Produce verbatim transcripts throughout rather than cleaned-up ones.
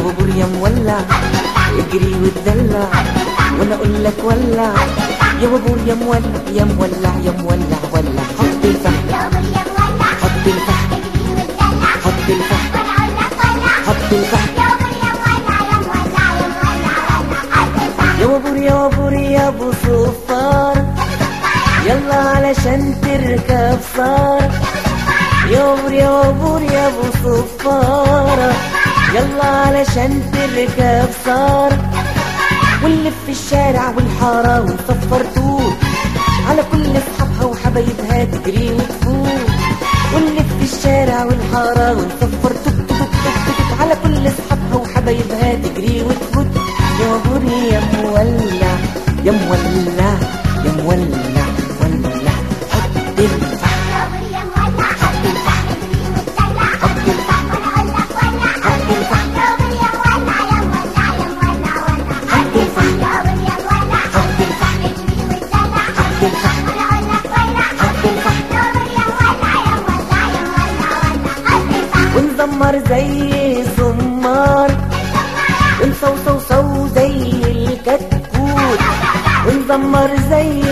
وبور يا مولع، اجري واتدلع وانا اقول لك ولع. يا وبور يا مولع يا مولع يا مولع ولع. حط الفحم يا وبور يا مولع، حط الفحم اجري واتدلع حط الفحم وانا اقول لك ولع. حط الفحم. يا وبور يا مولع يا مولع يا مولع ولع. حط الفحم. يا وبور يا وبور يا ابو صفار، يلا علشان تركب صار. يا وبور يا وبور يا ابو صفارة، يلا علشان تركب صار. ونلف في الشارع والحارة ونصفر طول على كل اصحابها وحبايبها تجري وتفوت. ونلف في الشارع والحارة ونصفر توك توك توك توك على كل اصحابها وحبايبها تجري وتفوت. يا وبور يا مولع يا مولع يا مولع ولع. حط الفحم يا وبور يا مولع، حط الفحم اجري واتدلع حط الفحم وانا اقول لك ولع. حط الفحم. يا وبور يا مولع يا مولع يا مولع ولع. حط الفحم. يا وبور يا مولع، حط الفحم اجري واتدلع حط الفحم وانا اقول لك ولع. حط الفحم. يا وبور يا مولع يا مولع يا مولع ولع. حط الفحم. ونزمر زي زمار ونصوصو زي الكتكوت. ونزمر زي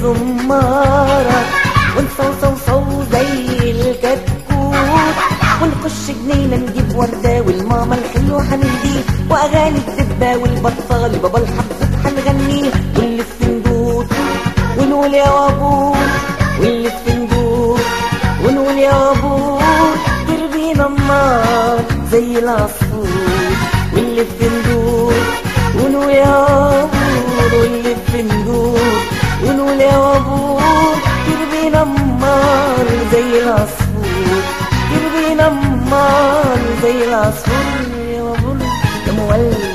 الزمارة ونصوصو زي الكتكوت. ونخش جنينة نجيب وردة والماما الحلوة هنهديه، وأغاني الدبة والبطال بابا الحفظ هنغنيه. ونلف ندور ونقول يا وابور، ونلف ندور ونقول يا وابور. تربينا النار زي العصفور. ونلف ندور ونقول يا وابور، ونلف ندور ونقول يا وابور. تربينا النار زي العصفور، تربينا النار زي العصفور. يا وابور يا مولع